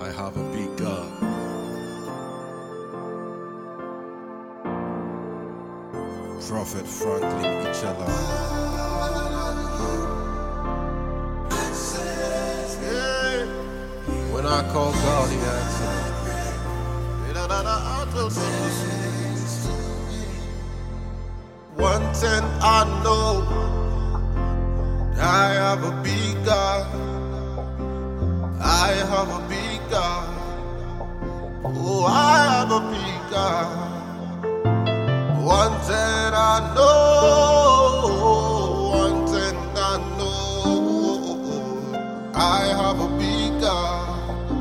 I have a big God. Prophet Franklin Ichela. When I call God, He answers. One thing I know, I have a big God. I have a big God. Oh, I have a big God. One thing I know, one thing I know, I have a big God.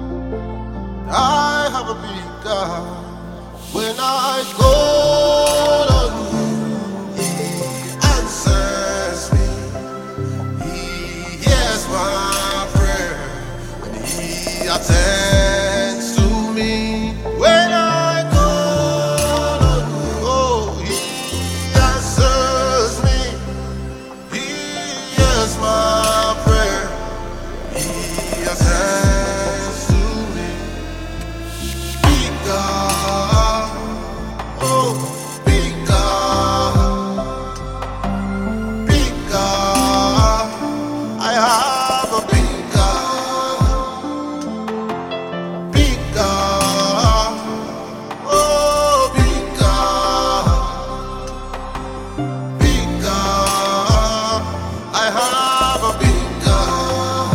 I have a big God. When I call on Him, He answers me. He hears my prayer, and He attends to me. When I call on Him, oh, He answers me. He hears my prayer. He attends to me. Big God, oh, big God, big God. I have a big God, big God, oh, big God, big God. I have a big God.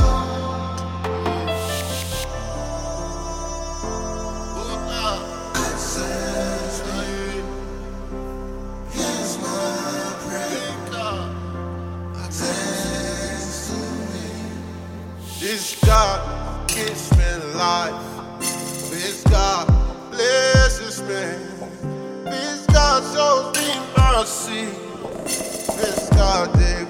Oh, God. Answers me. Here's my prayer. Big God. Attends to me. This God gives me life. This God blesses me. This God shows me mercy. This God they